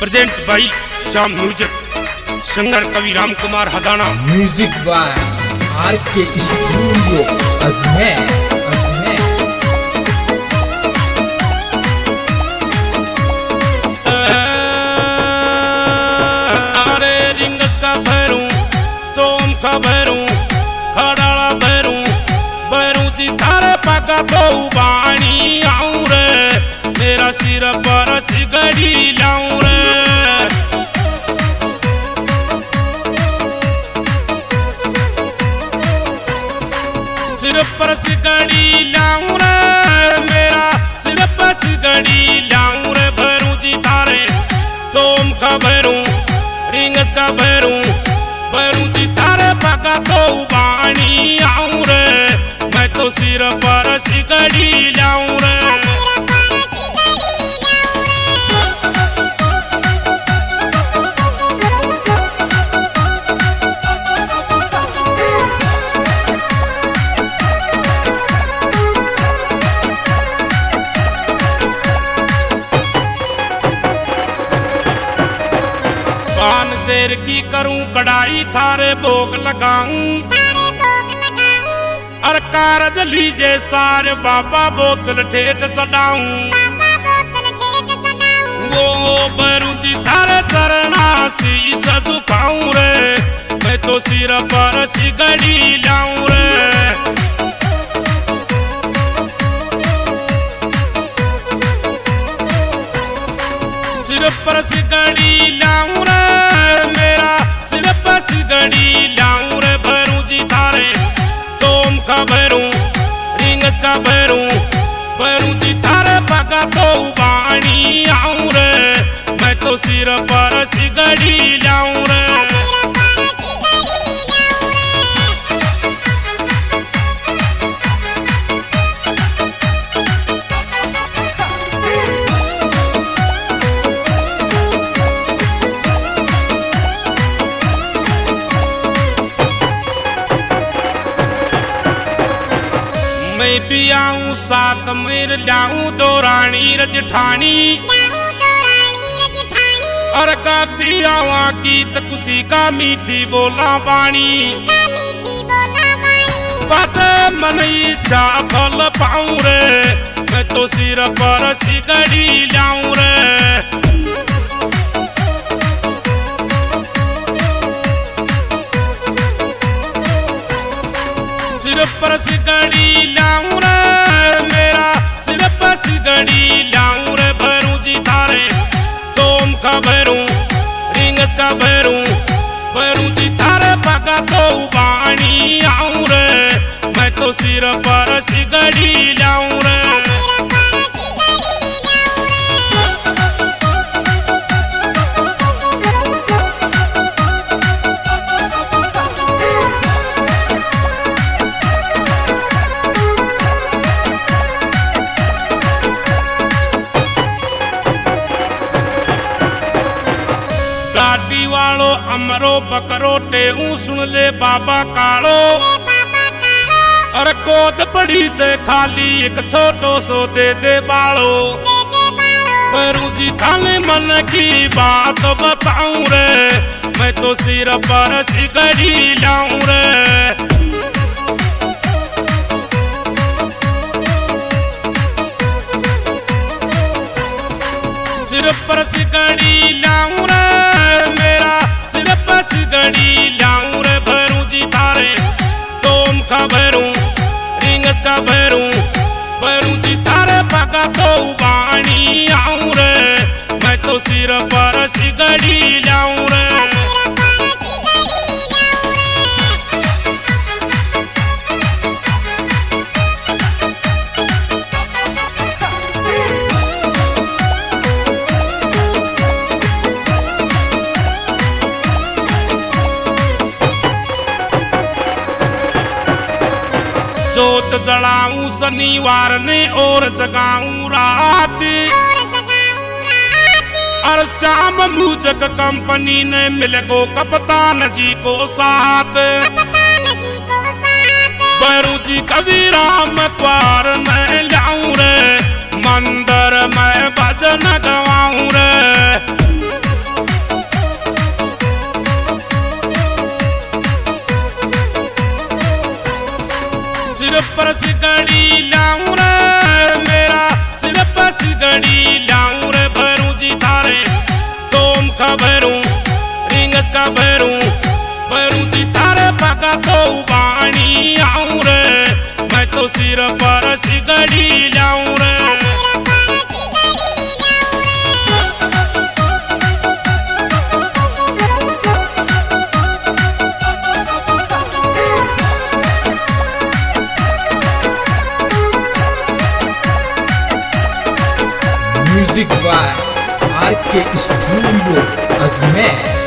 Present by Shyam music, singer Kavi Ram Kumar Hadana, music by RK studio Ajmer. अरे रिंगस का भैरू, सोम का भैरू, खड़ाला भैरू, भैरू जी थारे पका तो बाणी आऊं रे, मेरा सिर पर सिगड़ी लाऊं रे। सिर पर सिगड़ी लाऊं रे, मेरा सिर पर सिगड़ी लाऊं रे, भैरू जी थारे सोम का भैरू, रिंगस का भैरू, भैरू जी थारे पका तो बाणी आऊं रे, मैं तो सिर पर सिगड़ी लाऊं रे। पान शेर की करूं कढ़ाई, थारे भोग लगाऊं, और कारज लीजे सारे बाबा बोतल ठेठ चढ़ाऊं, वो भैरू जी थारे चरणा शीस झुकाऊं रे, मैं तो सिर पर सिगड़ी लाऊं रे। सिर पर सिगड़ी लाऊं रे, मेरा सिर पर सिगड़ी लाऊं रे, भैरू जी थारे सोम का भैरू, रिंगस का भैरू, भैरू जी थारे पका तो बाणी आऊं रे, मैं तो सिर पर सिगड़ी लाऊं रे। मैं भी आऊं साथ मेर लाऊं दो रानी रजठानी, और गाती आवा गीत खुशी का मीठी बोला बाणी, बात मन इच्छा फल पाऊं रे, मैं तो सिर पर सिगड़ी लाऊं रे। सिर पर सिगड़ी लाऊं रे, मेरा सिर पर सिगड़ी लाऊं रे, भैरू जी थारे सोम का भैरू, रिंगस का भैरू, भैरू जी थारे पका तो बाणी आऊं रे, मैं तो सिर पर सिगड़ी लाऊं रे। गाड़ी वालो अमरो बकरो टेऊ सुन ले बाबा कालो, और कोद पड़ी से खाली एक छोटो सो दे दे बालो, भैरू जी थाने मन की बात बताऊं रे, मैं तो सिर पर सिगड़ी लाऊं रे। सिर पर सिगड़ी लाऊं रे, मेरा सिर पर सिगड़ी लाऊं रे, भैरू जी थारे सोम का भैरू, रिंगस का भैरू, भैरू जी थारे पका तो बाणी आऊं रे, मैं तो सिर पर सिगड़ी लाऊं रे। जोत जलाऊं शनिवार ने और जगाऊं रात, और श्याम म्यूजिक कंपनी ने मिल गो कप्तान जी को साथ, भैरू जी कवि राम द्वार में लाऊं रे, मंदिर में भजन गवाऊं रे। Music by R K studio Ajmer.